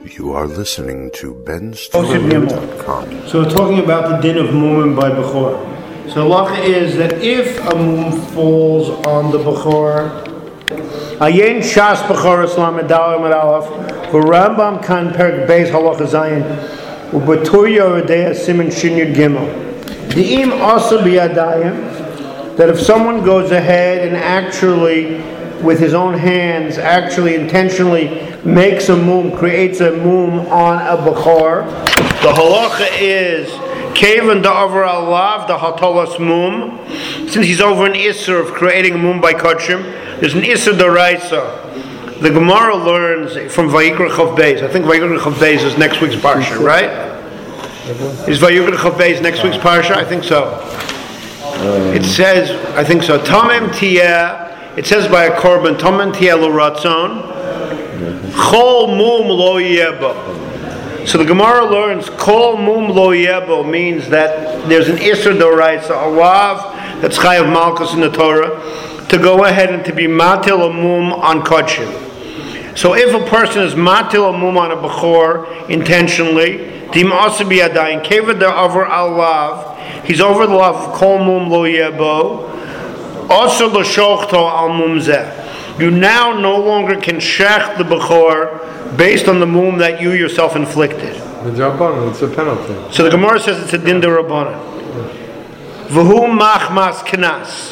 You are listening to benstory.com. So we're talking about the din of mumim by Bechor. So halacha is that if a mum falls on the Bechor, Ayin Shas Bechor Islam Medal Amad Aleph, Rambam Kan Perk Beis Halacha Zayin, Ubatur Yoredea Siman Shin Yud Gimel. De'im also biyadayim, that if someone goes ahead and actually, with his own hands, actually intentionally makes a mum, creates a mum on a Bechor, the halacha is Kavan da'avar alav the hatalas mum. Since he's over an isser of creating a mum by kachim, there's an isser daraisa. The Gemara learns from Vayikra Chav Beis. I think Vayikra Chav Beis is next week's parsha, right? Is Vayikra Chav Beis next week's parsha? I think so. It says, I think so. Tamim tiyeh. It says by a korban, Tamim tiyeh lo ratzon. Chol mum lo yebo. So the Gemara learns Kol mum lo yebo means that there's an Isser Doraisa, a lav that's Chayav Malchus in the Torah, to go ahead and to be Matil a mum on Kodshim. So if a person is Matil a mum on a Bechor intentionally, Dim Asabi Adayin, Keva de over al lav, he's over the lav of Kol mum lo yebo, also lo shochto al mum zeh. You now no longer can shech the Bechor based on the mum that you yourself inflicted. The Rabbanan, it's a penalty. So the Gemara says it's a din de Rabbanan. V'hu machmas knas.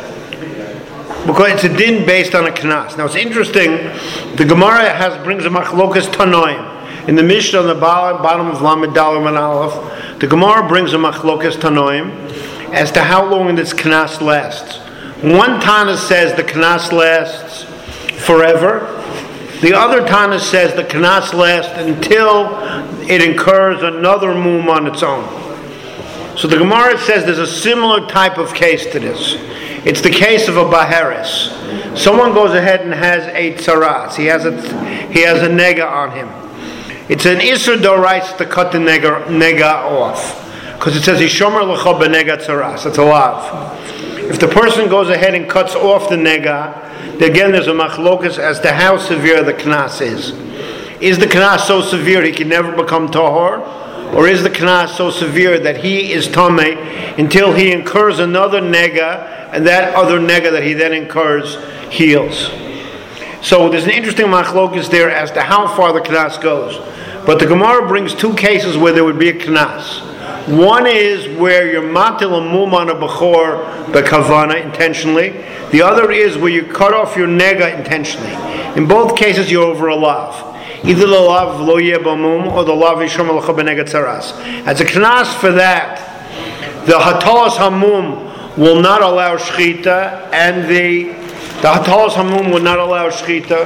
Because it's a din based on a knas. Now it's interesting, the Gemara brings a machlokas tanoim. In the Mishnah on the bottom of Lamed Dalet and Aleph, the Gemara brings a machlokas tanoim as to how long this knas lasts. One Tana says the knas lasts forever. The other Tana says the knas lasts until it incurs another mum on its own. So the Gemara says there's a similar type of case to this. It's the case of a baheres. Someone goes ahead and has a tzaras. He has a nega on him. It's an isur dorais to cut the nega off, because it says hishomer l'cha b'nega tzaras. It's a lav. If the person goes ahead and cuts off the nega, again there's a machlokas as to how severe the knas is. Is the knas so severe he can never become tahor? Or is the knas so severe that he is tameh until he incurs another nega, and that other nega that he then incurs heals? So there's an interesting machlokas there as to how far the knas goes. But the Gemara brings two cases where there would be a knas. One is where you're matil a mum on a bechor bekavana intentionally. The other is where you cut off your nega intentionally. In both cases, you're over a lav. Either the lav lo yebo mum or the lav yishom alcha benega tzaras. As a knas for that, the hatalas hamum will not allow shchita, and the hatalas hamum will not allow shchita,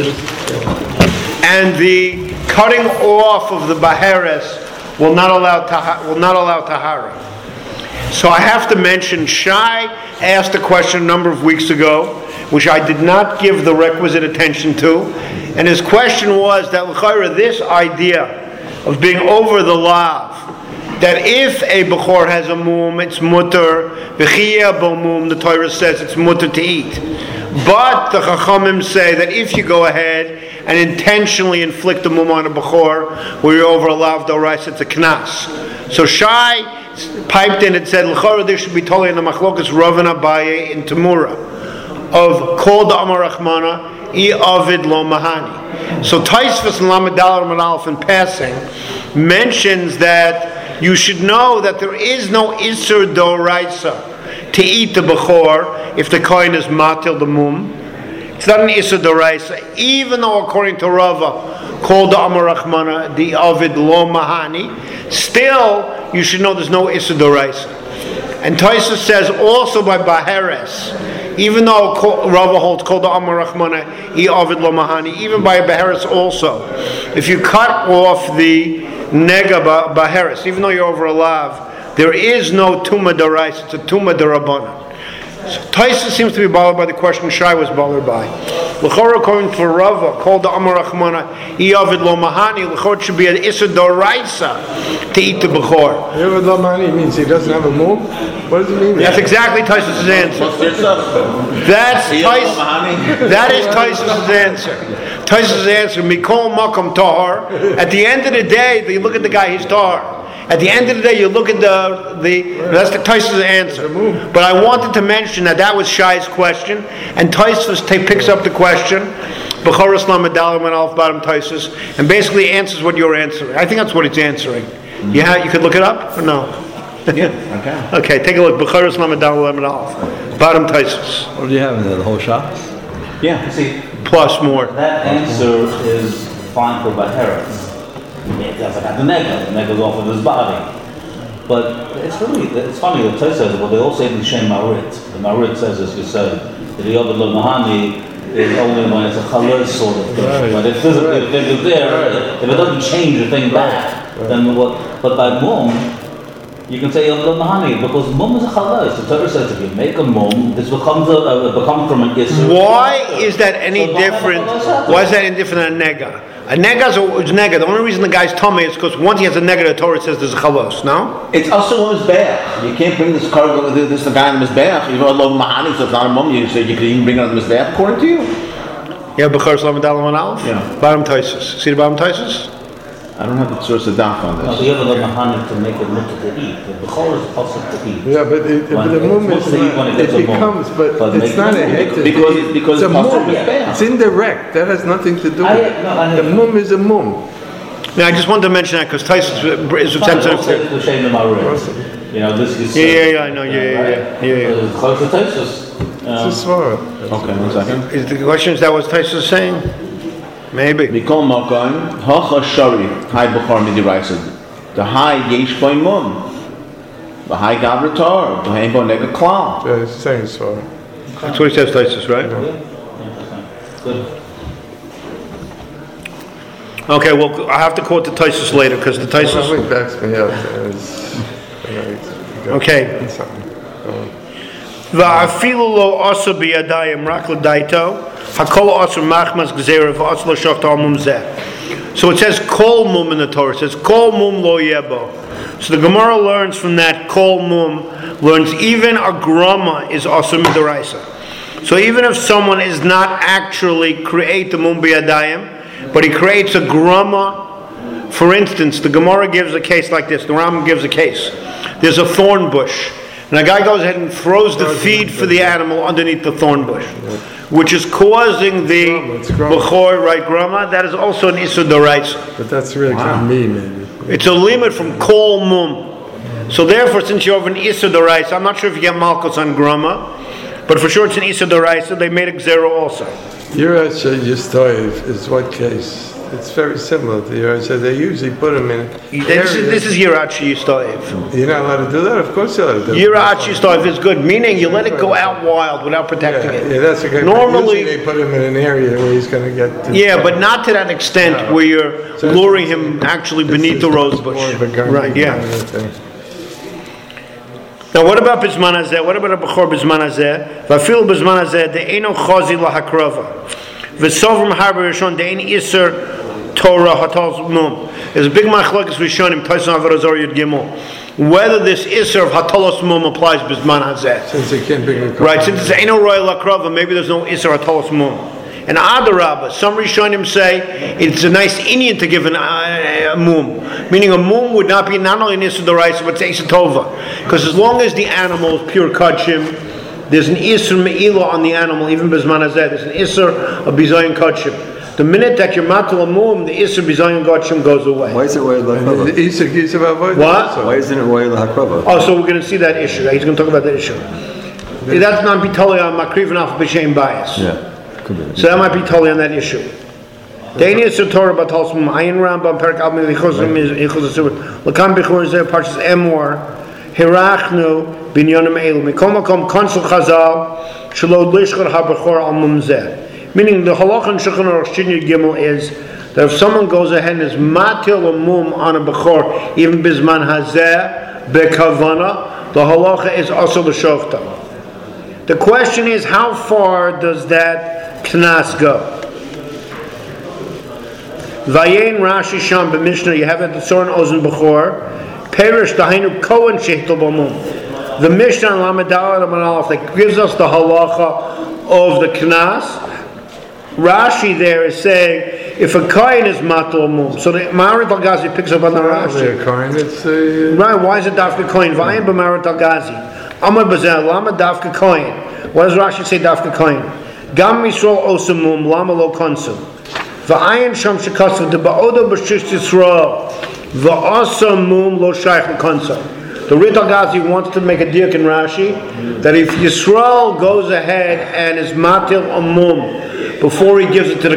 and the cutting off of the baheres will not allow tahara. So I have to mention, Shai asked a question a number of weeks ago, which I did not give the requisite attention to, and his question was that l'chayra, this idea of being over the lav, that if a bechor has a mum, it's mutter, v'chiyah bo mum, the Torah says it's mutter to eat. But the Chachamim say that if you go ahead and intentionally inflict a mum on a bechor where you're over a lav dorais, it's a knas. So Shai piped in and said, l'chora, there should be totally in the machlokas Rav and Abaye in Tamura of kol da'amar rachmana I avid lo mahani. So Taisvus and Lamed Dalet and Aleph in passing mentions that you should know that there is no isur doraisa to eat the bechor if the kohen is matil the mum. It's not an isur doraisa, even though according to Rava, kol da'amar rachmana di avid lo mahani, still you should know there's no isur doraisa. And Taisa says also by baheres, even though Rava holds kol da'amar rachmana I avid lo mahani, even by a baheres also, if you cut off the nega baheres, even though you're over a lav, there is no tuma doraisa, it's a tuma derabbanan. So Taisa seems to be bothered by the question Shai was bothered by. L'chora, according to Rava, called the Amar Rachmana, Iavid lo mahani, l'chora, it should be an Issa doraisa to eat the Bechor. Iavid lo mahani means he doesn't have a mum? What does it mean? That's exactly Taisa's answer. That is Taisa's answer. Taisus answer, Mikol Makom Tahar. At the end of the day, you look at the guy, he's Tahar. At the end of the day, you look at that's the Taisus answer. But I wanted to mention that was Shai's question, and Taisus picks up the question, B'choros Lamedalim and Alf Bottom Taisus, and basically answers what you're answering. I think that's what it's answering. Yeah, you could look it up or no? Yeah, okay. Okay, take a look. B'choros Lamedalim and Alf Bottom Taisus. What do you have in there? The whole shop? Yeah. See, plus more. That answer is fine for Baharas. That's like the nega's off of his body. But it's funny that Tosfos says it, but they all say the Shem Marit. The Marit says, as you said, that the Yobed Lo Mahani is only when it's a chalor sort of thing. Right. But if it's there, if it doesn't change the thing back, then what? But by Mum, you can say Yobed Lo Mahani, because Mum is a chalor. So Torah says if you make a Mum, this becomes from an Isser. Why is that any different? Why is that any different than a nega? A nega is nega. The only reason the guy's tummy is because once he has a nega, the Torah says there's a chalos. No, it's also on his back. You can't bring this car. This the guy on his back. You know, love mahani. So it's not a mum. You say you can even bring it on his back, according to you. Yeah, b'char salam dalam and alf. Yeah. Bottom Taisus. See the bottom Taisus? I don't have the source of daf on this. No, you have a little mahani to make it look to eat. The b'chor is also to eat. Yeah, but the mum is not. It becomes, but it's not a heter. Because it's a mum. It's indirect. That has nothing to do with it. The mum is a mum. Now, I just wanted to mention that because Taisus is sensitive to. You know, this is. Yeah, I know. Yeah. Close to Tosfos. It's a svara. Okay, 1 second. Is the question is that what Taisus is saying? Maybe. Mikol Makom Hacha Shari High B'chor Midiraisa. The high Yesh Boy Mum. The high Gavratar. The high Bo Nega Klal. Yeah, it's the same svara. That's what he says, Taisus, right? Good. Okay, well, I have to quote the Taisus later because the Taisus. It backs me up. Okay. Va'afilu lo asa biyadayim rak l'daito hakol asa machmas gzeira v'asa lo shachta mum zeh. So it says kol mum in the Torah. It says kol mum lo yebo. So the Gemara learns from that kol mum learns even a grama is asa midaraisa. So even if someone is not actually create the mum biyadayim, but he creates a grama. For instance, the Gemara gives a case like this. The Rambam gives a case. There's a thorn bush. And a guy goes ahead and throws the feed for the animal underneath the thorn bush, which is causing the b'chor, right, grama. That is also an issur d'oraisa. But that's really kind of me, maybe. It's a limit from kol mum. So therefore, since you have an issur d'oraisa, I'm not sure if you get malchus on grama, but for sure it's an issur d'oraisa. They made a gzera also. Yiracha Yistoyev is what case? It's very similar to Yiracha. They usually put them in. This is Yiracha Yistoyev. You're not allowed to do that? Of course you're allowed to do that. Yiracha Yistoyev is good, meaning you let it go out wild without protecting it. Yeah, that's okay. Normally, they put him in an area where he's going to get. But not to that extent where you're luring him actually beneath the rose bush. Right, yeah. Now, what about Bizman Hazeh? What about a Bechor Bizman Hazeh? Vafil Bizman Hazeh, the Eino Chazi Lahakrava. V'sovrim Harber Rishon, the Ein Isser Torah Hatal Mum. There's a big machlokes Rishonim, Taisan Avarazor Yud Gimel. Whether this Isser of Hatalos Mum applies Bizman Hazeh. Since it can't bring a right, since it's Eino Roy Lakrava, maybe there's no Isser Hatalos Mum. And Adarabah, some Rishonim say it's a nice Indian to give a mum. Meaning a mum would not be not only an Isser d'oraisa, but it's Isser Tova. Because as long as the animal is pure Kachim, there's an Isser Me'ilah on the animal, even Bizman Hazeh. There's an Isser of Bizayin Kachim. The minute that you're matal a mum, the Isser Bizayin Kachim goes away. Why is it Roy L'Hakrava? What? Why isn't it Roy L'Hakrava? Oh, so we're going to see that issue. He's going to talk about that issue. That's not Bitali on Makriv and Alpha B'Shem bias. Yeah. So that might be totally on that issue. Dani is Torah batal smum ayin Rambam perak al milichosum ichos asur lakam bechor zeh parshas Emor hirachnu binyonim elu mikom makom konsul chazal shelo lishchor habechor al mum zeh. Meaning the halacha in Shulchan Aruch Shin Gimel is that if someone goes ahead and is matil a mum on a bechor even bizman hazeh bekavana, the halacha is also the shofta. The question is, how far does that Knas go? Vayen Rashi Sham b'Mishnah, you have it the Soren Ozen Bechor, Perish Dahainu Kohen Shechtel B'Mum. The Mishnah on Lamed Daled Aleph that gives us the halacha of the Knas Rashi there is saying if a kohen is matul mum, so the Maharit al-Ghazi picks up on the Rashi. Right? Why is it dafka kohen? V'ayin b'Maharit al-Ghazi. Amar b'zel lama dafka kohen. What does Rashi say dafka kohen? Gam Yisrael osam mum lama lo konsum. V'ayin sham shekasav de ba'odo b'shish Yisrael v'osam mum lo shaykh l'konsum. The Rit al-Ghazi wants to make a diuk in Rashi that if Yisrael goes ahead and is matil a mum before he gives it to the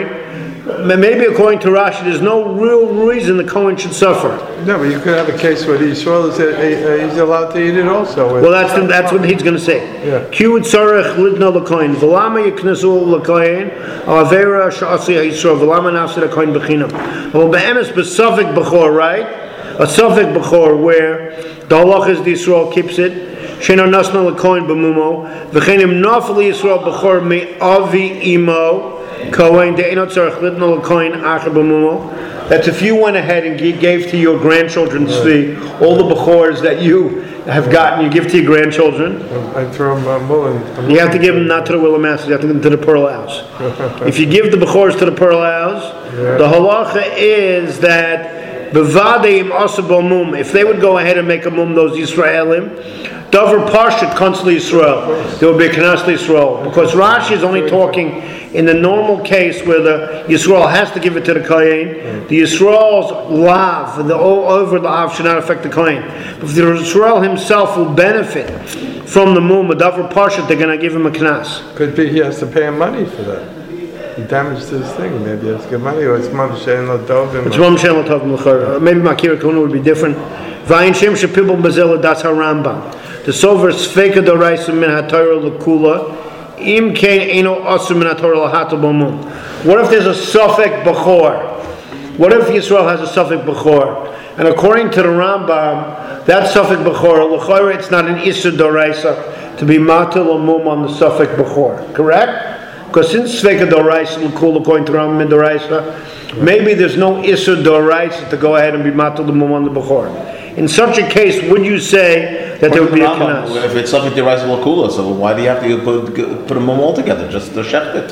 Kohen, maybe according to Rashi, there's no real reason the Kohen should suffer. No, but you could have a case where Yisrael is he's allowed to eat it also. Well, that's what he's going to say. Kiud tzarech lidna l'kohen v'lama yiknesu l'kohen avera sha'asi Yisrael v'lama nafsi l'kohen b'chinam. Well, be'emes b'safik b'chor, right? A safik b'chor where the halach is the Yisrael keeps it. Sheino nasna l'kohen b'mumo v'chenim nafli Yisrael b'chor me'avi imo kohen de'enot tzarech lidna l'kohen acher b'mumo. That's if you went ahead and gave to your grandchildren's fee all the b'chors that you have gotten, you give to your grandchildren. I throw them you have to give them not to the Willow Masters, you have to give them to the Pearl House. If you give the b'chors to the Pearl House, the halacha is that b'vadeim asabal mum, if they would go ahead and make a mum, those Yisraelim, davar parshat konsul Yisrael, there would be a kanas Yisrael, because Rashi is only talking in the normal case where the Yisrael has to give it to the Kohen. The Yisrael's lav, the over the av should not affect the Kohen. But if the Yisrael himself will benefit from the mum, a davar parshat, they're going to give him a kanas. Could be he has to pay him money for that. He damaged his thing. Maybe he has to give money, or it's Mam Shein Lo Tovim. It's Mam Shein Lo Tovim l'chor. Maybe Makir Kuna would be different. Vayin Shem Shepibel Bazela Das HaRambam. The Sover Sfeika Doraisa Min HaTorah L'Kula Im Kein Eino Asur Min HaTorah L'Hato B'Mum. What if there's a Safek B'chor? What if Yisrael has a Safek B'chor? And according to the Rambam, that Safek B'chor, l'chor, it's not an Isur Doraisa to be Matil or Mum on the Safek B'chor. Correct? Because since Sveka Doraisa L'Kul, according to Rambam Doraisa, maybe there's no Isur Doraisa to go ahead and be Matil the Mum on the B'chor. In such a case, would you say that there would be a Kanas? If it's something Doraisa L'Kula, so why do you have to put a mum all together? Just to shecht it?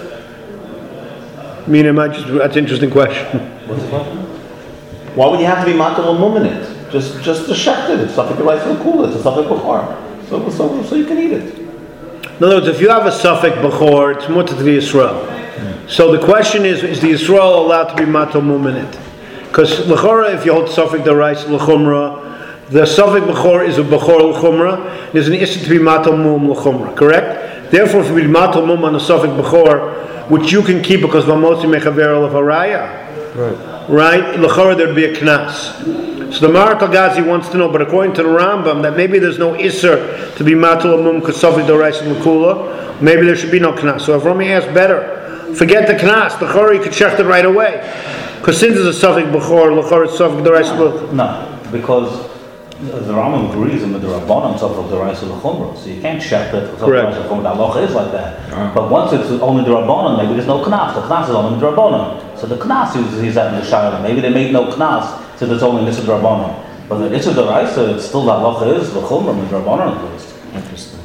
That's an interesting question. Why would you have to be Matil a mum in it? Just to shecht it. It's something Doraisa L'Kula, it's a something B'chor. So you can eat it. In other words, if you have a Safek B'chor, it's mutter to the Yisrael. So the question is the Yisrael allowed to be matal mum in it? Because l'chora, if you hold Safek Doraisa l'chumra, the Safek B'chor is a B'chor l'chumra. There's an issue to be matal mum l'chumra, correct? Therefore, if you be matal mum on the Safek B'chor, which you can keep because v'motzi mechaver of haraya, right? L'chora, there'd be a knas. So the Maharit al-Ghazi wants to know, but according to the Rambam, that maybe there's no Isser to be matul mum kasafik dorais and l'kula. Maybe there should be no knas. So if Rami asks better, forget the knas. The chori could shecht it right away, because since it's a safik b'chor, l'chor it's safik dorais l'kula. No, because the Rambam agrees with the Rabbanon safik dorais l'chumra, so you can't shecht it. Correct. The halacha is like that. But once it's only the Rabbanon, maybe there's no knas. The knas is only the Rabbanon. So the knas is at the shayla. Maybe they made no knas. So it's only Nisad Rabbanon. But the Nisad Doraisa, it's still the halacha is the chumra with Rabbanon at least. Interesting.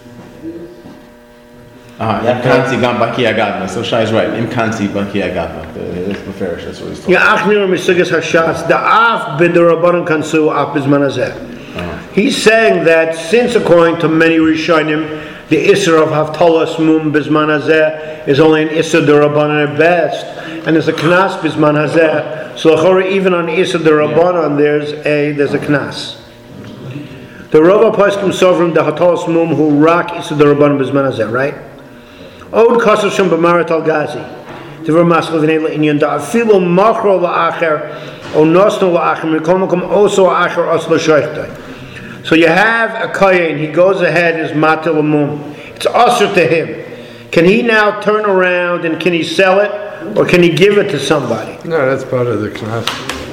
Im Kansi Gam Baki Agadma. So Shai is right. Im Kansi Baki Agadma. It's Beferish, that's what he's talking about. Ya'achmir Mesigas Hashas, Da'af B'd Rabbanon Kansu Af Bizman Hazeh. He's saying that since according to many Rishonim, the Isser of Haftalas Mum Bizman Hazeh is only an Isser D'Rabbanan at best, and there's a Knas Bizman Hazeh. So even on Isser D'Rabbanan there's a Knas. The Rava Paskim Sovrim the Hatalas Mum who rak Isser D'Rabbanan Bizman Hazeh, right? Od Kasar Shem B'Maharit al-Ghazi. Devar Maskal V'nei L'Inyan Da'afilu Machro L'Acher O Nosno L'Acher Mikol Makom Oso Acher Os L'Shoichtay. So you have a kohen, he goes ahead as matil mum. It's usher to him. Can he now turn around and can he sell it, or can he give it to somebody? No, that's part of the knas.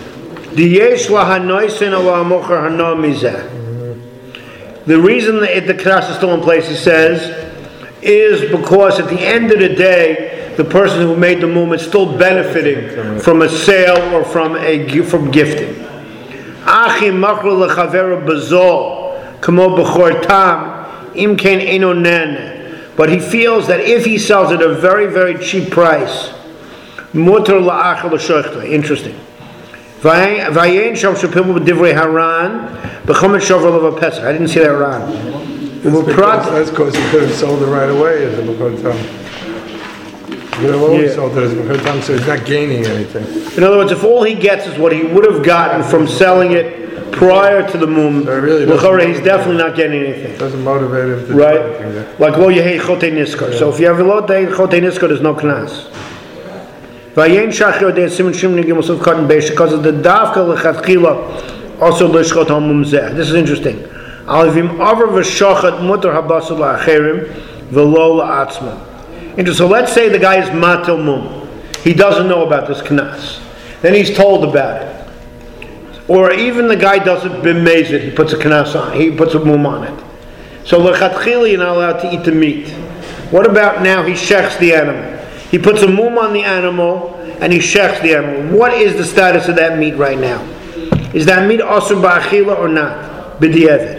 The reason that the knas is still in place, he says, is because at the end of the day, the person who made the mum is still benefiting from a sale or from gifting. Achi machro lechaver bazol kamo b'chor tam im kein eno nen but he feels that if he sells it at a very, very cheap price, mutar la'achal l'shochta. Interesting. Vayein sham shepilbu b'divrei haran b'chomet shover leva pesach. I didn't see that Ran. That's because he could have sold it right away as a B'chor Tam. He could have always sold it as a B'chor Tam, so he's not gaining anything. In other words, if all he gets is what he would have gotten from selling it prior to the mum, he's definitely not getting anything. It doesn't motivate him to right? do anything there. Like lo yehei chotei niskar. So if you have a lot of chotei niskar, there's no knas. Vayein shachar de siman shimon gimel suf cotton beish because of the davka lechatchila also l'shchot hamum zeh. This is interesting. Alivim over v'shochat mutar habasul la'acherim v'lo la'atzma. Interesting. So let's say the guy is matil mum. He doesn't know about this knas. Then he's told about it. Or even the guy doesn't b'meiz it. He puts a knas on. He puts a mum on it. So lechatchila you're not allowed to eat the meat. What about now he shechs the animal? He puts a mum on the animal and he shechs the animal. What is the status of that meat right now? Is that meat asur ba'achila or not? B'di'evet.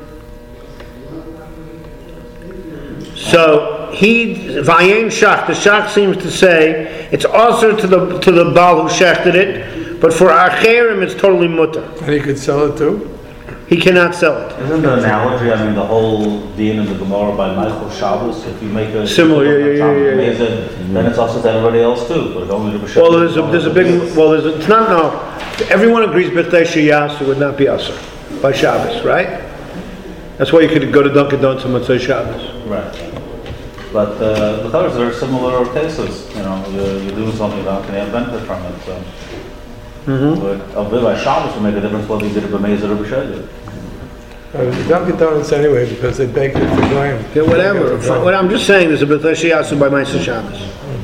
So he vayein shach. The shach seems to say it's asur to the baal who shechted it, but for acherim it's totally mutter. And he could sell it too? He cannot sell it. Isn't the analogy, I mean, the whole din in the Gemara by Michael Shabbos, if you make a... Similar, yeah. Then it's also to everybody else too, but only to B'Shem. Well, there's a big, it's not, no. Everyone agrees B'chtei Sheyasu would not be asur by Shabbos, right? That's why you could go to Dunkin' Donuts on Motzei Shabbos. Right. But the others are similar cases, you know, you're doing something that can have benefit from it, so... But a bit by Shabbos would make a difference whether you did it b'meiz or b'sheged. Dunkin' Donuts anyway, because they baked it for Graham. Yeah, whatever. What I'm just saying there's a B'chtei Sheyasu by Ma'aseh Shabbos.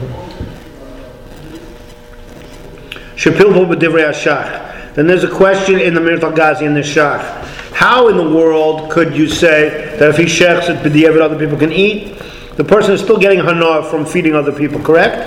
Shepilbo b'divrei hashach. Then there's a question in the Mirat al-Ghazi in the shach. How in the world could you say that if he shechs it b'di'evet other people can eat? The person is still getting hana from feeding other people, correct?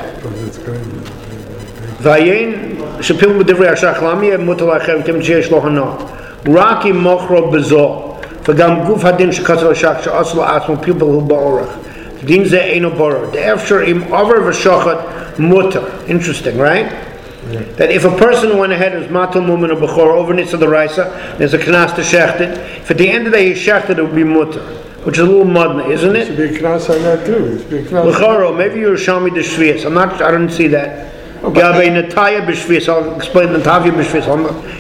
Vayein shepilbo b'divrei hashach lami mutar la'achem kim sheyesh lo hana. Raki mochro bezol. V'gam guf hadin shekatzel hashach she'asur la'atzmo people who ba'orach. Din ze eino borah. After im over v'shochat mutar. Interesting, right? Yeah. That if a person went ahead and was matul mumin or b'chor over nitzah the raisa, there's a knas to shecht it. If at the end of the day he shecht it, it would be mutar, which is a little mudna, isn't it? It should be a knas on that too. It should be a knas. L'choro, maybe you're shami the shvius. I didn't see that. Gabe nataya b'shvius. I'll explain natavia b'shvius.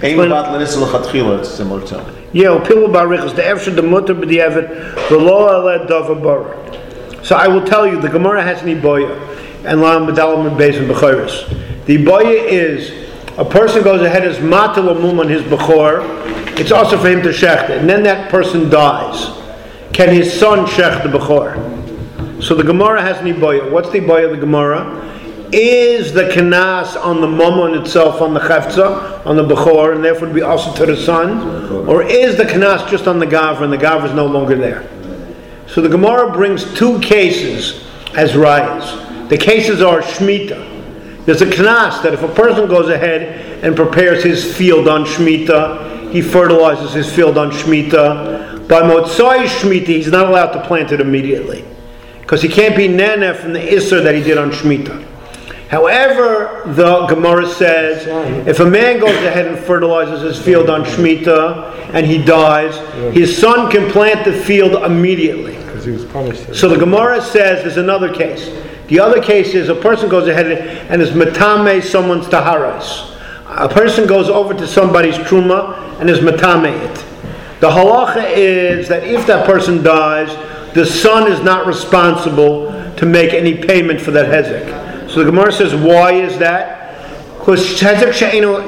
It's similar to. Yeah, pilu barichas the efshad the mutar b'di'evet the lo aled dava bar. So I will tell you, the Gemara has an iboya and lam medalim and beis and b'chayris. The iboya is a person goes ahead as matil mum on his bechor. It's also for him to shecht it, and then that person dies. Can his son shecht the bechor? So the Gemara has an iboya. What's the iboya of the Gemara? Is the kanas on the mammon itself, on the chefza, on the bechor, and therefore would be also to the son? Or is the kanas just on the gavra, and the gavra is no longer there? So the Gemara brings two cases as rayas. The cases are shmita. There's a knas that if a person goes ahead and prepares his field on shmita, he fertilizes his field on shmita. By motzai shmita, he's not allowed to plant it immediately, because he can't be nana from the isser that he did on shmita. However, the Gemara says, if a man goes ahead and fertilizes his field on shmita and he dies, his son can plant the field immediately. Because he was punished. So the Gemara says there's another case. The other case is a person goes ahead and is matame someone's taharas. A person goes over to somebody's truma and is matame it. The halacha is that if that person dies, the son is not responsible to make any payment for that hezek. So the Gemara says, why is that? Because hezek she'eno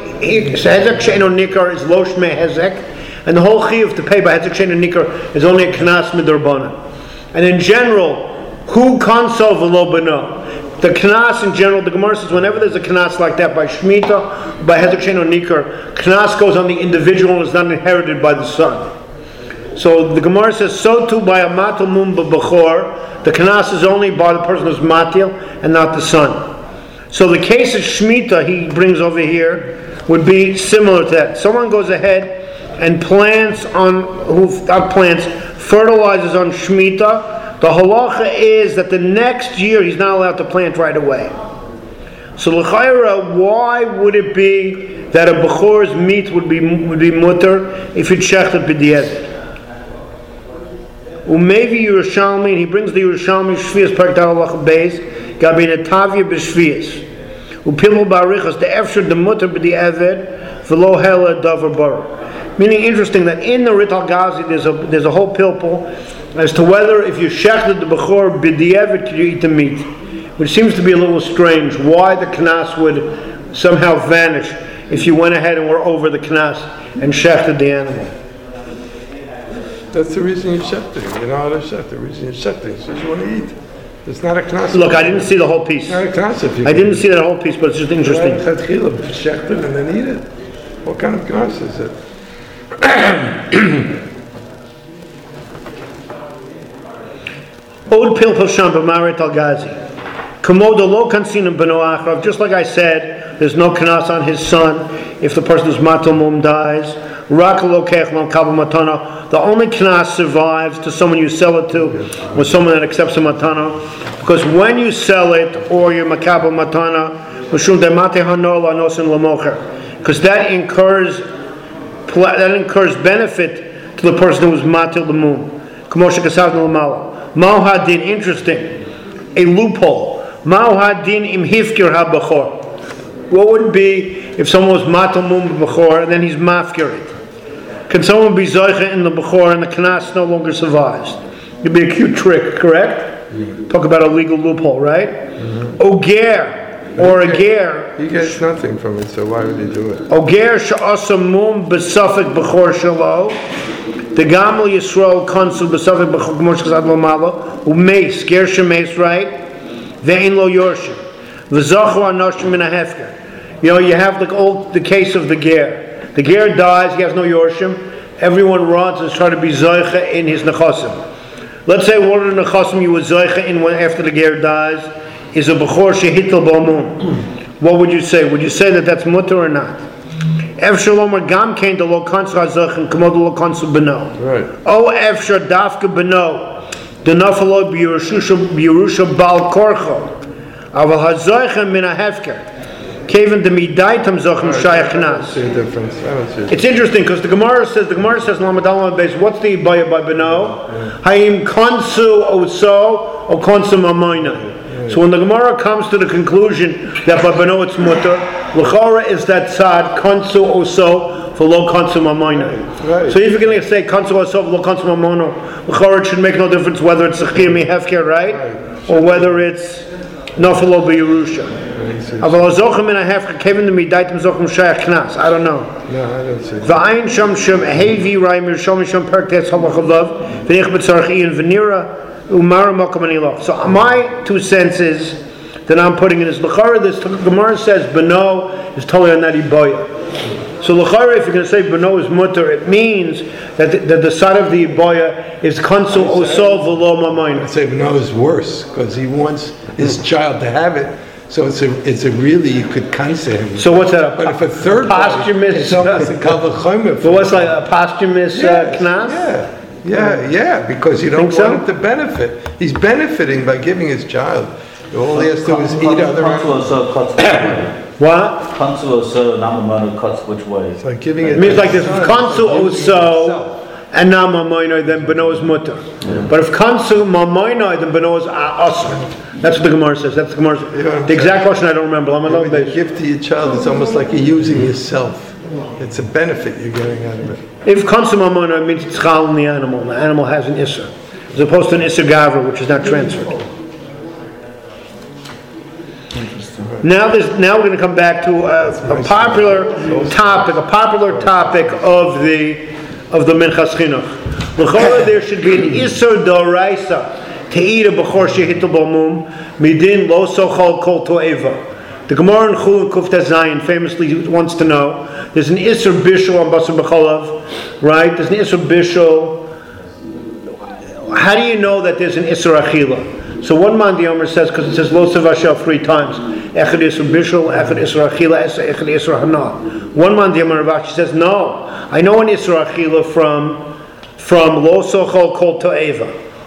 nikar is lo shmei hezek, and the whole chiyuv to pay by hezek she'eno nikar is only a knas midrabanan. And in general, who kansal v'lo bano? The knas in general, the Gemara says, whenever there's a knas like that by shmita, by hezek she'eno nikar, knas goes on the individual and is not inherited by the son. So the Gemara says, so too by a matil mum b'bechor, the knas is only by the person who's matil and not the son. So the case of shmita he brings over here would be similar to that. Someone goes ahead and fertilizes on shmita, The halacha is that the next year he's not allowed to plant right away. So l'chayra, why would it be that a bechor's meat would be mutter if it's shechted b'di'evet? Umevi Yerushalmi, and he brings the Yerushalmi Shvias Parak Halacha Beis Gabi Netavia b'Shvias. Upilul barichas the efshar the mutter b'di'evet v'lo hela davar bar. Meaning, interesting that in the Rit Al-Ghazi there's a whole pilpul as to whether if you shechted the bechor b'di'evet could you eat the meat, which seems to be a little strange. Why the knas would somehow vanish if you went ahead and were over the knas and shechted the animal. That's the reason you're shechting. You know how to shecht. The reason you're shechting is because you want to eat. It's not a knas. Look, I didn't see the whole piece. It's not a knas if you I didn't see that whole piece, but it's just interesting. Shecht it and then eat it. What kind of knas is it? Od Pilpul Sham b'Marit Al-Ghazi. Komodo lo kansinam b'no achrav. Just like I said, there's no knas on his son if the person who's matal mum dies. Rak lo kech mal kabel matana. The only knas survives to someone you sell it to, or someone that accepts a matana. Because when you sell it or you're makabel matana, mishum demate hanor lanosin lamocher. Because that incurs benefit to the person who was matil the mum. K'moshe kasav n'lamala. Ma'uhadin, interesting, a loophole. Ma'uhadin im hifkir ha-bechor. What would it be if someone was matal mum b'chor and then he's mafkir it? Can someone be zoicha in the bechor and the knas no longer survives? It'd be a cute trick, correct? Talk about a legal loophole, right? Oger, or a ger. He gets nothing from it, so why would he do it? Oger she'asa mum b'safek bechor shelo. The Gamal Yisrael consul b'safek b'chor g'mosh chazad lo malo. U'meis, ger she'meis, right? Ve'in lo yorshim. V'zachu anoshim min ha'hefker. You know, you have the case of the ger. The ger dies, he has no yorshim. Everyone runs and tries to be zoicha in his nechasim. Let's say one of the nechasim you were zoicha in after the ger dies is a bechor shehitel b'amun. What would you say? Would you say that that's mutter or not? Efshar gam kain de lo kansul hazochen k'mo de lo kansul b'no. Right. O efshar dafka b'no de nafalo b'yerusha bal korcho aval hazochen min ha'hefker. Kevin de midaitam zochem shayach knas. See a difference. I don't see it. It's interesting because the Gemara says Lamed Aleph base. What's the ibaya by beno? Hayim konsu oso or konsu mamoina. So when the Gemara comes to the conclusion that by beno it's mutter, l'chora is that tzad konsu oso for lo konsu mamoina. Right. So if you're going to say konsu oso for lo konsu mamoina, l'chora it should make no difference whether it's zechir mi hefker, right, or whether it's nafalo b'yerusha. I don't know. No, I don't see it. V'ayin sham shem hevi raimir shom shom perktes halachalav v'nich b'tzarchiyin v'nira umara makam anilach. So my 2 cents is that I'm putting in is l'chara. This Gemara says beno is totally on that ibaya. So l'chara, if you're going to say beno is mutter, it means that the side of the ibaya is kansul osol v'lo mamayna. I'd say no is worse because he wants his child to have it. So it's a really, you could cancel him. So what's that? But if a third posthumous, it's almost a kavachomer. So what's like a posthumous knas? Yeah, because you don't Think want him to benefit. He's benefiting by giving his child. All he has to do is eat other animals. What? Kansu oso namamano cuts which way? It's like giving it. It means like this: if kansu oso and now mamoinoi, then beno is mutter. But if kansu mamoinoi, then beno is asr. That's what the Gemara says. That's the Gemara. The exact question I don't remember. When you give to your child, it's almost like you're using yourself. It's a benefit you're getting out of it. If kansu mamoinoi means it's chal in the animal has an isser, as opposed to an isser gavra, which is not transferred. Now we're going to come back to a popular topic of the Minchas Chinuch. L'chora there should be an isser d'oraisa to eat a bechor shehitel b'mum midin lo sochal kol to'eva. The Gemara in Chulin Kufta Zayin famously wants to know there's an isser bishul on basar b'cholav, right? There's an isser bishul. How do you know that there's an isser achila? So one man the Omer says, because it says lo savashel 3 times, echad isser bishul, echad isser achila, echad isser hana. One man the Omer Ravashi says, no, I know an isser achila from lo sochal kol to'eva.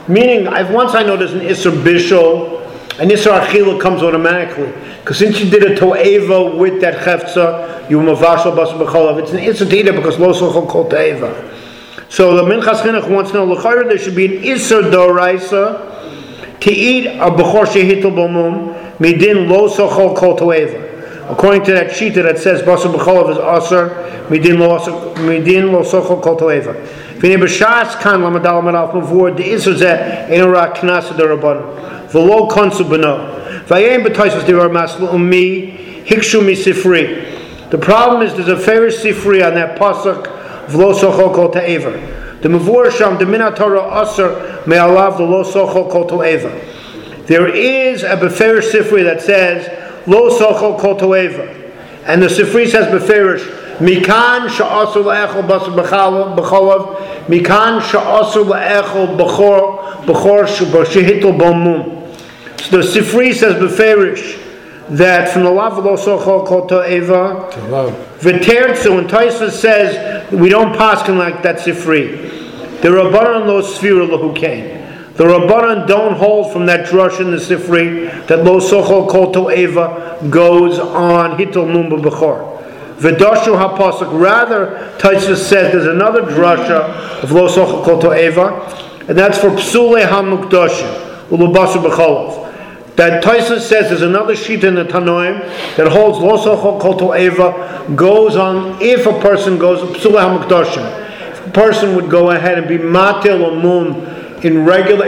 Meaning, once I know there's an Isser Bishul, an Isser Achila comes automatically. Because since you did a To'eva with that Chefza, you were Mavashal Basar B'cholav. It's an Isser T'ida because Lo Sochol Kol To'eva. So the Minchas Chinuch wants to know, L'chayr, there should be an Isser Doraisa to eat a B'chor Shehitul B'mum, Midin Lo Sochol Kol To'eva. According to that Shita that says Basar B'cholav is Asr, Midin Lo Sochol Kol To'eva. V'nei b'shas kan lamadal madal mavur the Isser Zeh Ein Rak Knas D'Rabbanan V'lo Konsu B'no V'ayim B'Taisus Divar Maslu Umi Hikshu Mi Sifri. The problem is there's a fair Sifri on that pasuk V'lo Sochol Kol To'eva. The Mavur Sham the Minat Torah Asr Me'alav the Lo Sochol Kol To'eva. There is a Befer Sifri that says Lo Sochol Kol To'eva, and the Sifri says Beferish Mikan Sha'asur La'echol Basar B'cholav Mikan Sha'asur La'echol B'chor Shehitul B'mum. So the Sifri says Beferish that from the lav Lo Sochol Kol To'eva V'tertzu, and Tosfos says we don't paskin like that Sifri. The Rabbanan Lo Sfira Lahu Kain. The Rabbanan don't hold from that drush in the Sifri that Lo Sochol Kol To'eva goes on Hitul Nun B'chor. V'dashu HaPasuk, rather, Tosfos says there's another drasha of Lo Sochol Kol To'eva, and that's for Psulei HaMukdashim, Ulubasar B'cholav. That Tosfos says there's another sheet in the Tanoim that holds Lo Sochol Kol To'eva goes on if a person goes Psulei HaMukdashim. If a person would go ahead and be Matil or Mum in regular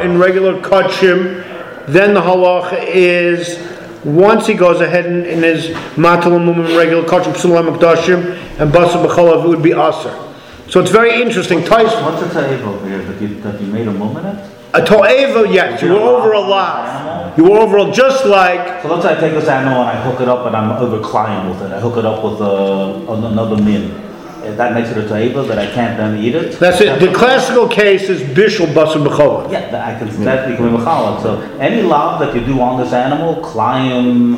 Kodshim, then the halacha is once he goes ahead in his Matal and Mum in regular Kodshim, Psulei HaMukdashim, and Basar B'cholav, it would be Aser. So it's very interesting. What's a To'eva over here that you made a mum in it? A To'eva, yes, you were over a lot. You were over just like. So let's say I take this animal and I hook it up and I'm overclimbing with it. I hook it up with another min. That makes it a To'eva that I can't then eat it? That's it. The classical case is Bishul Basar B'cholav. Yeah, that can be Mechalak. So any lav that you do on this animal, climb,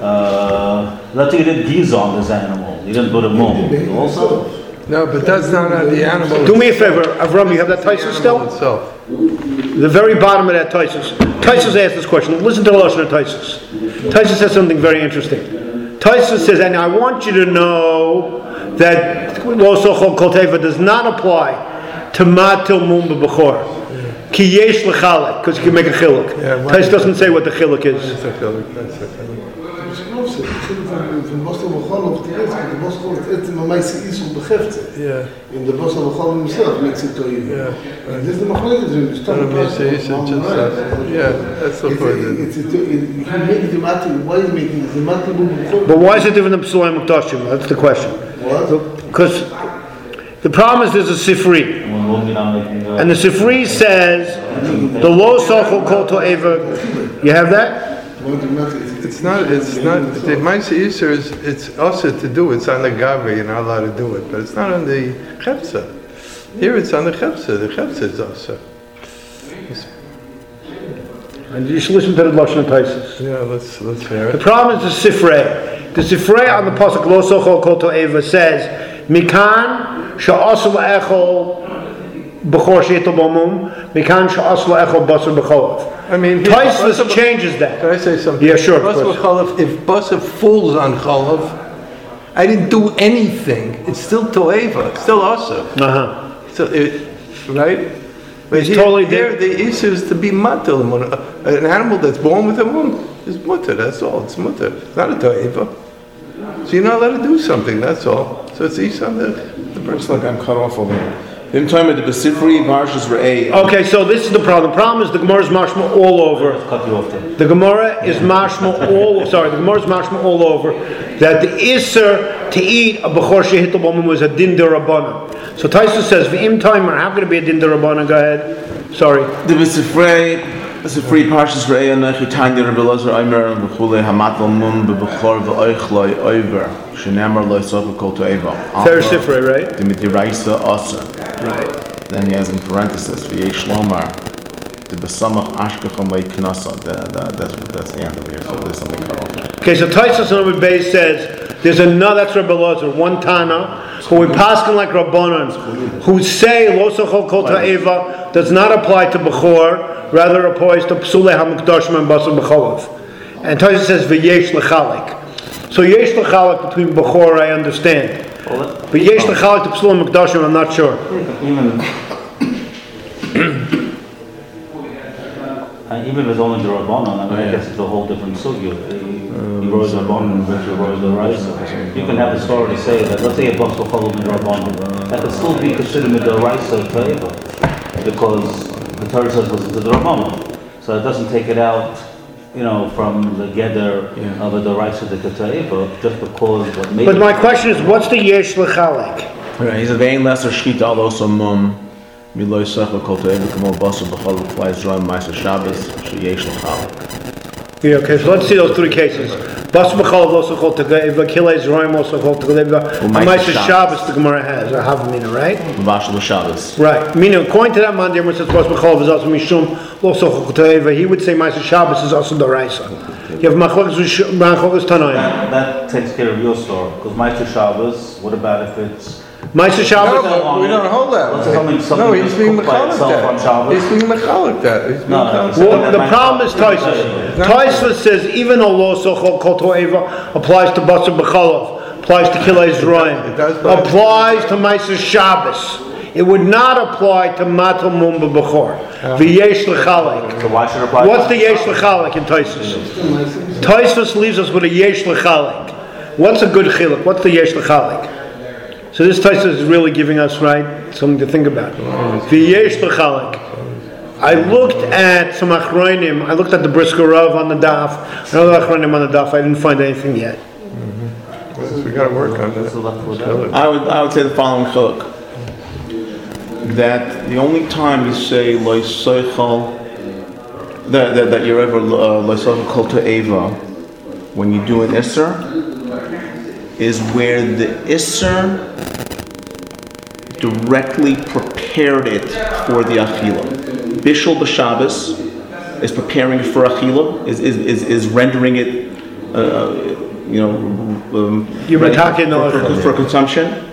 let's say you did giza on this animal. You didn't put a mum. Also? No, but that's not on the animal. Do me a favor, Avram, you have that Tosfos still? Itself. The very bottom of that Tosfos. Tosfos asked this question. Listen to the Lashon of Tosfos. Tosfos says something very interesting. Tosfos says, and I want you to know that Lo Sochol Kol To'eva does not apply to Matil Mum B'chor. Ki yesh l'chalek, because you can make a chiluk. Tosfos doesn't say what the chiluk is. That's a chiluk. From Basar B'cholav to Etz, but the Basar B'cholav Etz Mamaisi Isur B'chefze. Yeah. And the Basar B'cholav himself makes it To'eva. Yeah. And this is the Machlekes when you start the process. Yeah, that's the point. You make it the Matil, why are you making it? The Matil B'cholav. But why is it different than Psulei HaMukdashim? That's the question. What? Because the problem is there's a Sifri. And the Sifri says the Lo Sochol Kol To'eva. You have that? It's not, the Maisa Yisr is, it's also to do, it's on the Gavri, you're not allowed to do it, but it's not on the Chepsa. Here it's on the Chepsa is also. And you should listen to the Lashon of Tosfos. Yeah, let's hear The it. problem is the Sifrei. The Sifrei on the pasuk Lo Sochol Kol To'eva says Mikan Sha'asur La'echol B'chor Shehitul B'mum Mikan Sha'asur La'echol Basar B'cholav. I mean, Tosfos changes that. Can I say something? Yeah, sure. If Basar falls on Cholav, I didn't do anything. It's still To'eva. It's still awesome. So right? But It's totally there, the issue is to be matil. An animal that's born with a womb is mutter. That's all. It's mutter. It's not a To'eva. So you're not allowed to do something. That's all. So it's each on the person. It's like I'm cut off over here. The time of the Besifri Parshas Re'eh. Okay, so this is the problem. The problem is the Gemara is mashma all over. Cut you off there. The Gemara is mashma the Gemara is mashma all over that the Isser to eat a B'chor Shehitul B'mum was a din d'Rabbanan. So Tosfos says, V'im Timer, how could it be a din d'Rabbanan? Go ahead. Sorry. The Besifri Parshas Re'eh and Nechitanya Rabbi Elazar Omer V'chulei Hamatal Mum B'B'chor V'Oichloi Oiver Shenemar Lo Sochol Kol To'eva. Fair Sifrei, right? The Midiraisa Aser. Right. Then he has in parenthesis V'yesh Lomar the Besamach Ashkecham Le'Knasa. That's the end of here. So there's something cut off. Okay, so Taisus Amud Beis says there's another. That's Rebbe Elazar, one Tana, who we paskin like Rabbanan, who say Lo Sochol Kol Ta'eva does not apply to Bechor, rather applies to Psulei HaMikdashim and Basar B'cholav. And Taisus says V'yesh L'chalik. So Yesh L'chalik between Bechor, I understand. But Yesh L'chalik to Psulei HaMikdashim, I'm not sure. Even if it's only the Rabbanon, I mean, I guess it's a whole different sugya. He rose the Rabbanon versus rose the Raisa. You can have the story say that, let's say a Bas B'cholav in the Rabbanon, that could still be considered with the Raisa Ta'eva, because the Torah says listen to the Rabbanon. So it doesn't take it out, from the Geder of the Raisa to the Ta'eva, just because what made. But my question is, what's the Yesh L'chalik? Right, he's a vein lesser shchita also mum. Miloy Secha Kol Ta'eva Kamo Basar B'cholav applies Roy Ma'aser Shabbos Sheyesh L'chalik. Yeah, okay, so let's see those three cases. Bas B'cholav Lo Sochol Ta'eva, Kilei Zroim Lo Sochol Ta'eva, Ma'aser Shabbos the Gemara has, or Havamina, right? Vashal Shabbos. Right, meaning according to that man, the Gemara says Bas B'cholav is also Mishum Lo Sochol Ta'eva. He would say Ma'aser Shabbos is also the Raisa. You have Machlokas Tanoim. That takes care of your story, because Ma'aser Shabbos, what about if it's Ma'aser Shabbos. No, we don't hold that. No, he's being mechalik that. He's being mechalik that. Well, the problem is Taisus. Taisus says even though Lo Sochol Kol Ta'eva applies to Basar B'cholav, applies to Kilei Zroim, applies to Ma'aser Shabbos, it would not apply to Matal Mum B'Bechor. V'yesh L'chalik. So why should it apply? What's the Yesh L'chalik in Taisus? Taisus leaves us with a Yesh L'chalik. What's a good chiluk? What's the Yesh L'chalik? So this Taisus is really giving us, something to think about. V'yesh L'chalik. I looked at some Achronim. I looked at the Brisker Rav on the daf. Another Achronim on the daf. I didn't find anything yet. We got to work on that. I would say the following chiluk. That the only time you say Lo Sochol that you're ever Lo Sochol Kol Ta'eva when you do an Isser is where the Isser directly prepared it for the Achila. Bishul B'Shabbos is preparing for Achila, is rendering it, for consumption.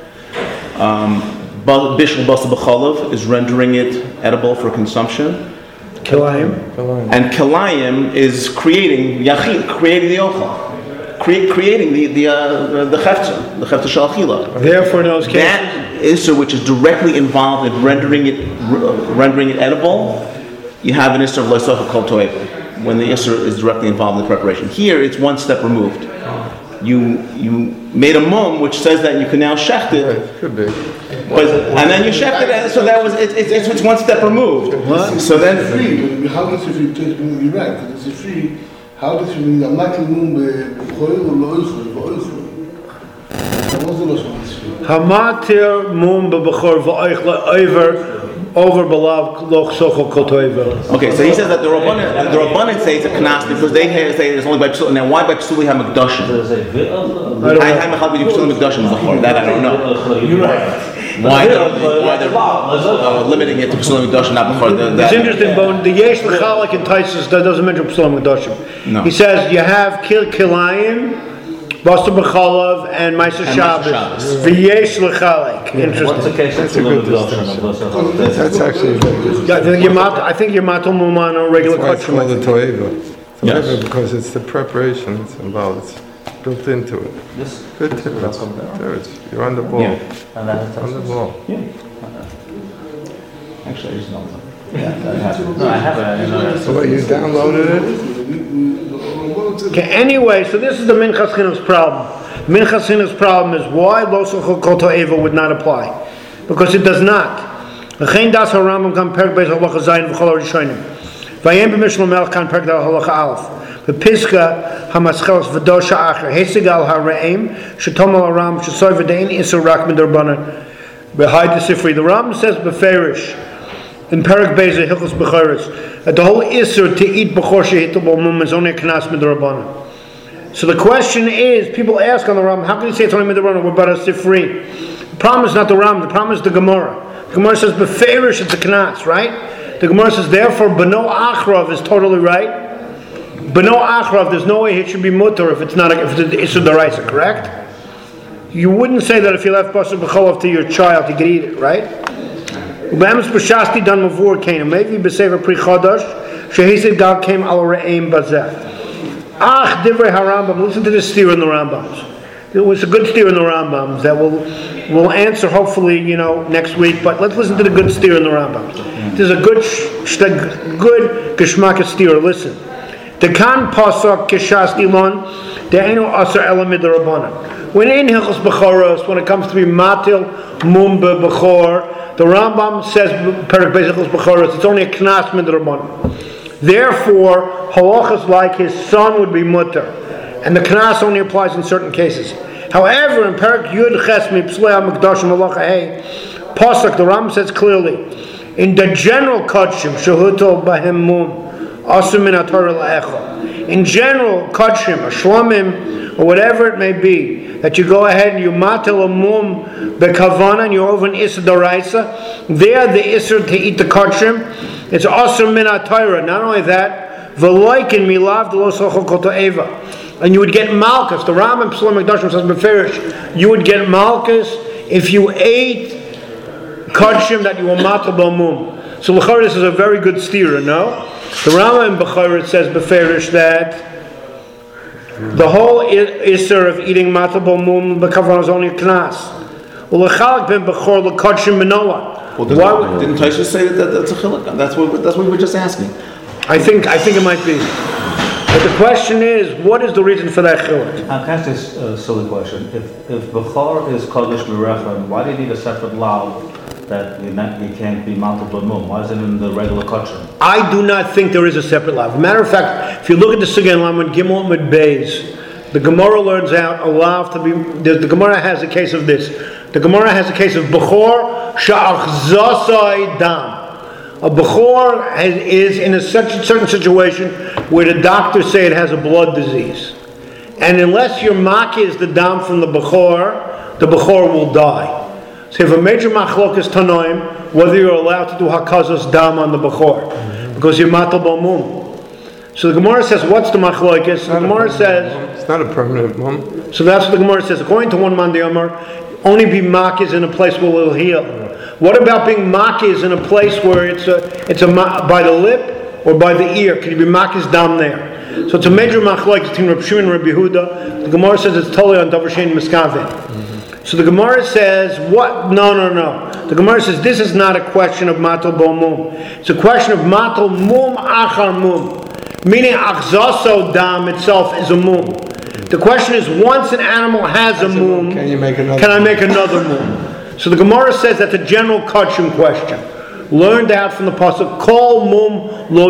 Bishul Basar B'cholav is rendering it edible for consumption. Kilayim. And Kilayim is creating the Ochel. Creating the chefta shel achila. Therefore, in those cases, that issur which is directly involved in rendering it edible, you have an issur of lo sochol kol ta'eva. When the issur is directly involved in the preparation. Here, it's one step removed. You made a mum which says that you can now shecht it. Right, could be. And then you shecht it, so that was it's one step removed. What? So then, free. How does it feel? You're right. It's free. How does it mean that Michael Moon b'choil or lo'oichel? What's the loss? Hamatir mum b'bechor v'oichel over belav loch sochol kol ta'eva. Okay, so he says that the Rabbanan say it's a knas because they say it's only by psul. Now, why by psuli hamikdashim? I haven't had with psuli hamikdashim before. That I don't know. You're right. Why they're limiting it to psuli hamikdashim, not before? It's interesting, but the Yesh L'chalik in Taisus that doesn't mention psuli hamikdashim. No. He says you have Kilayim, Basar B'cholav, and Ma'aser Shabbos. V'yesh L'chalik. Interesting. What's the case? That's a good discussion. That's actually very good. I think you're matal muman on regular That's why it's called kachim. the toeva. Yes. Because it's the preparation that's involved. It's built into it. Good tip. You're on the ball. Yeah. On the ball. Actually, I just know that. No, I haven't. So what, you downloaded it? Okay, anyway, so this is the Minchas Chinuch's problem. Minchas Chinuch's problem is why Lo Sochol Kol Ta'eva would not apply. Because it does not. V'chein das HaRambam kan perek beis halacha zayin v'chol harishonim. V'yem b'mishlo melech kan perek da halacha alef. V'piska hamaschelos v'dosha acher. Hesig al ha're'im shetom al haram shesoy v'dein isur rak midorbanan. B'hai d'sifri. The Rambam says b'ferish in Perek Beis Hilchos Bechoros that the whole Isser to eat Bechor Shehitul B'Mum is only a Knas Midrabanan. So the question is, people ask on the Rambam, how can you say it's only Midrabanan? What about a Sifri? The problem is not the Rambam, the problem is the Gemara. The Gemara says Beferish it's a Knas, right? The Gemara says therefore Beno Achrav is totally right. But no achrav, there's no way it should be mutter if it's not if it's a deraisa, correct? You wouldn't say that if you left basar b'cholav to your child, you could eat it, right? U'be'emes b'shasti dan mavur kein, maybe b'sefer pri chodosh, shehisid gal came al re'eim bazeh. Ach divrei harambam, listen to this steer in the Rambams. It was a good steer in the Rambams that we'll answer hopefully, next week, but let's listen to the good steer in the Rambams. There's a good geschmack steer, listen. Dekan pasuk kishas ilon, de'enu aser elamid rabbanan. When in Hilchos Bechoros, when it comes to be matil mumba bechor, the Rambam says Perek Beis Hilchos Bechoros, it's only a knas midrabanan. Therefore, halachas like his son would be mutter, and the knas only applies in certain cases. However, in Perek Yud Ches Mipslei HaMikdashim Halacha Hey, pasuk, the Rambam says clearly, in the general kodshim shehuto bahem mum asur min haTorah la'echa. In general kodshim, a shlomim, or whatever it may be, that you go ahead and you matel a mum bekavana and you're over an isser d'oraisa, there the isser to eat the kodshim, it's asur min haTorah. Not only that, v'loikin milav d'lo sochol kol to'eva. And you would get malchus. The Rambam Psalm Mikdashim says beferish, you would get malchus if you ate kodshim that you were matel b'mum. So l'chor, this is a very good steer, no? The Rambam in Bechor says beferish that the whole isser of eating matel b'mum b'kavan is only a knas. U'lechalak ben Bechor l'kodshim b'noah. Well, didn't Taisha say that's a chiluk? That's what we were just asking. I think it might be. But the question is, what is the reason for that chiluk? Can I ask this silly question? If Bechor is Kodesh B'Rechon, why do you need a separate law that you can't be matel b'mum? Why is it in the regular kodshim? I do not think there is a separate law. As a matter of fact, if you look at the Sugya Lamed Gimel Amud Beis, the Gemara learns out a law to be. The Gemara has a case of this. The Gemara has a case of Bechor sha'achzasai dam. A Bechor is in a certain situation where the doctors say it has a blood disease. And unless your maki is the dam from the Bechor will die. So you have a major machlok is tanoim, whether you're allowed to do hakazos dam on the Bechor, because you're matel b'mum. So the Gemara says, what's the machlokes? The Gemara says it's not a permanent mum. So that's what the Gemara says. According to one man the Omer, only be makis in a place where it'll heal. What about being makis in a place where it's by the lip or by the ear? Can you be makis dam there? So it's a major machlokes between Reb Shimon and Reb Yehuda. The Gemara says it's totally on Davar Shein Miskavin. So the Gemara says, what? No. The Gemara says this is not a question of matel bo mum. It's a question of matel mum achar mum. Meaning achzaso dam itself is a mum. The question is, once an animal has a mum, can I make another mum? So the Gemara says that's a general kodshim question. Learned out from the pasuk, kol mum lo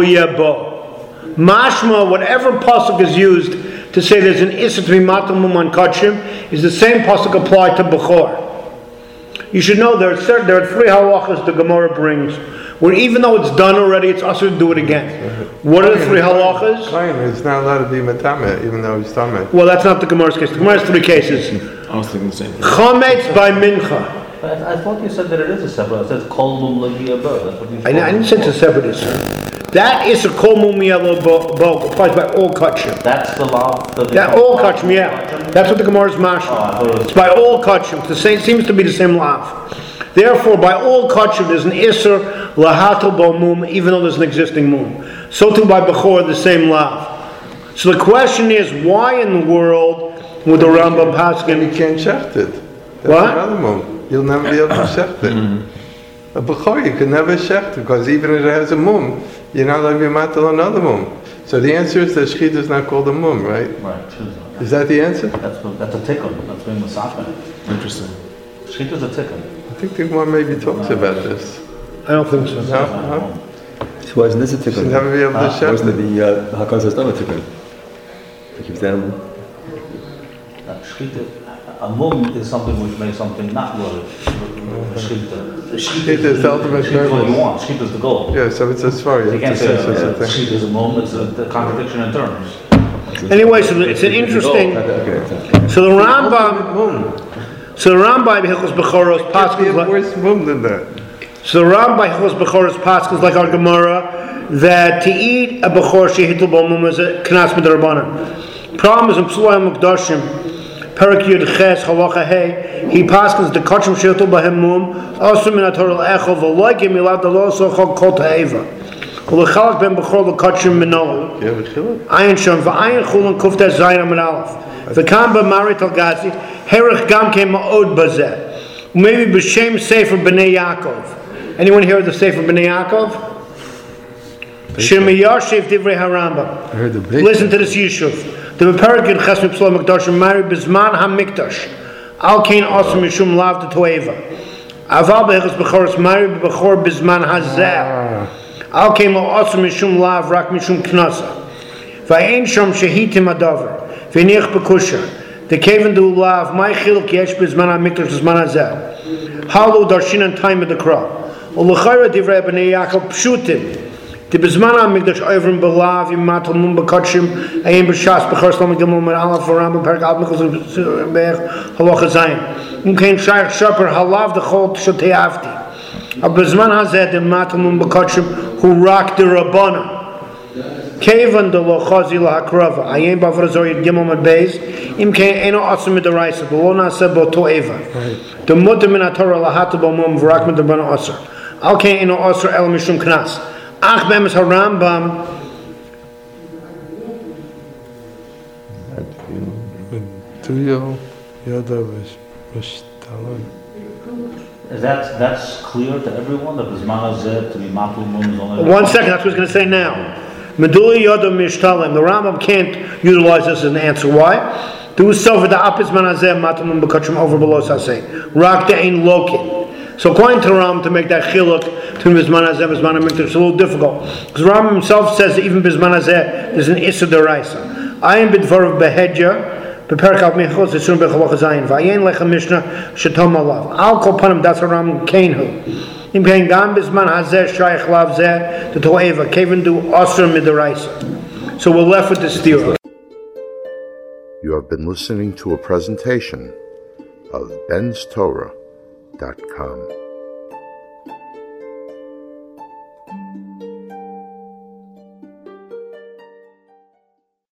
yebo. Mashma, whatever pasuk is used to say there's an issa to be matel mum on kodshim, is the same pasuk applied to Bechor. You should know there are three halachas the Gemara brings, where even though it's done already, it's also to do it again. What are the three halachas? It's not allowed to be matame, even though he's tameh. Well, that's not the Gemara's case. The Gemara has three cases. I was thinking the same thing. Chametz by mincha. I thought you said that it is a separate. It says kol mum l'yabo. That's what you said. I didn't say it's a separate issue. That is a kol mum bo applies by all kodshim. That's the law. All kodshim, yeah. That's what the Gemara's mashma. It's by all kodshim. It seems to be the same law. Therefore, by all kodshim, there's an isser lahatel bo mum, even though there's an existing mum. So too by Bechor, the same law. So the question is, why in the world would the Rambam paskin? You can't shecht it. That's What? another mum. You'll never be able to shecht it. A Bechor, you can never shecht it, because even if it has a mum, you're not allowed to be matel another mum. So the answer is that shechita is not called a mum, right? Right. Is that the answer? That's a tikkun. That's being musafeh. Interesting. Shechita is a tikkun. I think the Gemara maybe talks about this. I don't think so. No? So why isn't this a tikkun? Should never be able to shecht Wasn't it. it the hakazos dam a tikkun? To keep the animal. Shechita, a mum is something which makes something not good. Shechita. Shechita is the ultimate Shechita is what you purpose. want. Shechita is the goal. Yeah, so it's a svar. You can't say thing. Shechita is a mum. It's a contradiction in terms. Anyway, so it's an interesting. So the Rambam. Mum. So the Rambam by Hilchos Bechoros Can't be a paskins. worse mum than that. So the Rambam by Hilchos Bechoros paskins like our Gemara that to eat a bechor shehitul b'mum is a knas midrabanan. Problem is in Psulayim Mukdashim, Perak Yud Ches Halacha Hey, he paskins the kachim shehitul b'mum also min haTorah le'echol v'loy gim milad lo sochol kol ta'eva. Ulechalak ben bechor l'kachim minol. Ayin shom v'ayin chulun kufta zayin amid aleph. V'kam b'marit al-gazi herich gam kem ma'od bazeh. Maybe b'shem Sefer B'nai Yaakov. Anyone hear of the Sefer B'nai Yaakov? Shema Yashiv Divrei HaRambam. Listen to this Yishuv. The Beperik in Chesed Psulayim Mukdashim married Bizman HaMikdash. Al Kain Osam Mishum Lav de Toeva. Aval Be'echas Bechoros married Bechor Bizman HaZeh. Al Kain Lo Osam Mishum Lav Rak Mishum Knasa. V'ayin Shom Shehitim Adavar. V'niach Bekusha. The Kaven Du Lav My Chiluk Yesh Bizman HaMikdash Bizman HaZeh. Halu Darshin and Time of the Krah. U'Lechayra Divrei B'nai Yaakov Pshutim. The Bizman HaMikdash Oivrim B'Lav Yim Matal Mum B'Kotshim Ayim B'Shas B'Chor Shlom Gimel Mer Aleph V'Rambam Perak Al Mikos B'Ech Halacha Zayin U'Kein Shaykh Shaper Halav D'Chol Shotei Avti Al Bizman HaZeh the Matal Mum B'Kotshim Hu Rak the Rabbana Kevan De Lo Chazi Lo HaKrava Ayim B'Avrazor Yid Gimel Med Beis Im Kein Eno Asim Midaraisa B'Lo Naseh Bo To'eva The Mutter Min HaTorah Lahata Bo Mum V'Rak Min D'Rabbana Asr Al Kein Eno Asr El Mishum Knas Ach bemis HaRambam That's clear to everyone that Bizman HaZeh to be Matul Mum is only... One second, that's what I was going to say now. Meduli Yodam Mishtalim. The Rambam can't utilize this as an answer. Why? Do so for the Apis Man HaZeh Matul Mum B'Kotshim over below Saseh. Rak De'ein Lokin. So according to Ram, to make that chiluk between Bizman HaZeh and Bizman HaMikdash is a little difficult. Because Ram himself says that even Bizman HaZeh is an Issa D'Oraisa. Ayin b'dvar Behedja, Beperak Al Mechos, Yisur B'Chalacha Zayin, V'ayin Lecha Mishnah, Shetom Alav. Al Kol Panim, that's what Ram Kainhu. Im Kain Gam Bizman HaZeh, Shaykh Lav Zeh, the To'eva, Kevin Du Osir Midoraisa. So we're left with this theory. You have been listening to a presentation of benstorah.com.